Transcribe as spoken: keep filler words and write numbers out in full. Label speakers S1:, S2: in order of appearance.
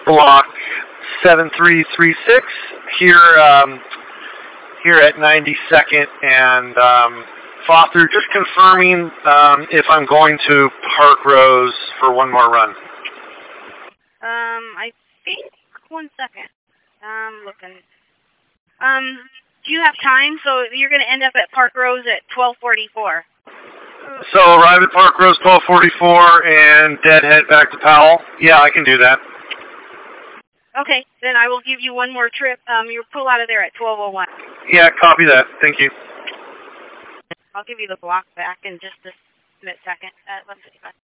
S1: block seven three three six here um, here at ninety-second and um, Foster. Just confirming um, if I'm going to Park Rose for one more run.
S2: Um, I think, one second. Um, looking. Um, do you have time? So you're going to end up at Park Rose at twelve forty-four.
S1: So arrive at Park Rose twelve forty-four and deadhead back to Powell? Yeah, I can do that.
S2: Okay, then I will give you one more trip. Um, you pull out of there at twelve oh one.
S1: Yeah, copy that. Thank you.
S2: I'll give you the block back in just a minute second at eleven fifty-five.